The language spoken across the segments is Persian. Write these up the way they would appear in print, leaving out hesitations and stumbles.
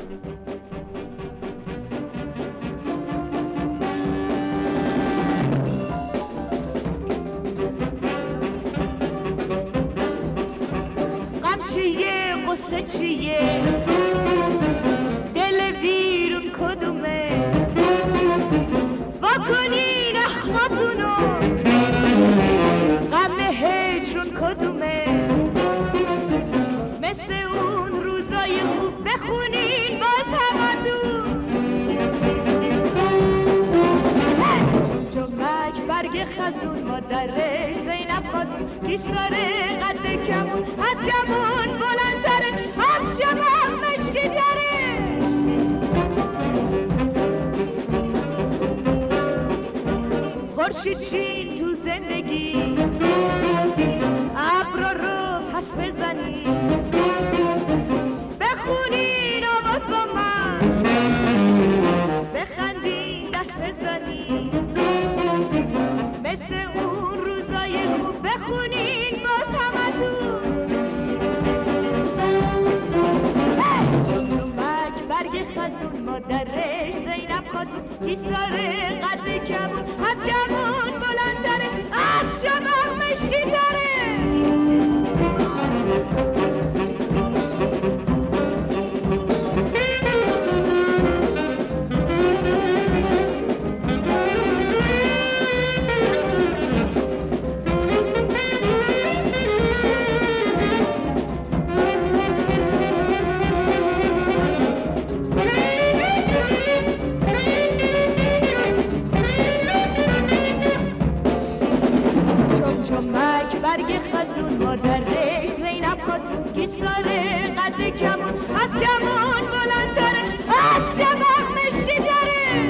غم چیه قصه چیه دل ویرون کدومه واکنین اخماتونو غم هجرون کدومه مثل اون روزای خوب بخونین باز همتون جمجمک برگ خزون مادرش زینب خاتون ایستاره قد کمون از کمون بلندتره از شبه مشکی تره خورشید چین تو زندگی ابرا رو پس بزنی بخونین آواز با من بخندین دست بزنی مثل اون روزای خوب بخونین باز همتون جمجمک برگ خزون مادرش زینب خاتون ایستاره قد کمون از کمون بلندتره از شبه مشکی تره جمجمک برگ خزون مادرش زینب خاتون ایستاره قد کمون از کمون بلندتره از شبه مشکی تره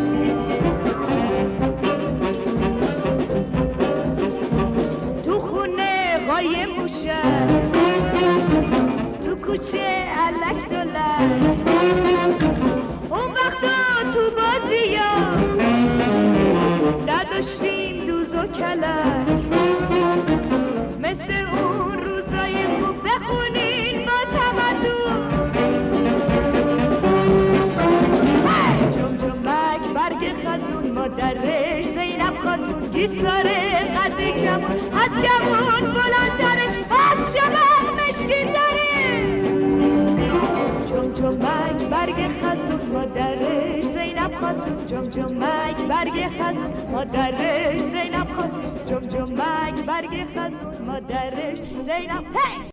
تو خونه قایم موشن تو کوچه علک دولک اون وقتا تو بازی ها نداشتیم دوز و کلک مثل اون روزای خوب بخونین باز همتون جمجمک برگ خزون مادرش زینب خاتون ایستاره قد کمون از کمون بلندتره از شبه مشکی تره جمجمک برگ خزون مادرش زینب خاتون جمجمک برگ خزون مادرش زینب خاتون جمجمک برگ خزون مادرش زینب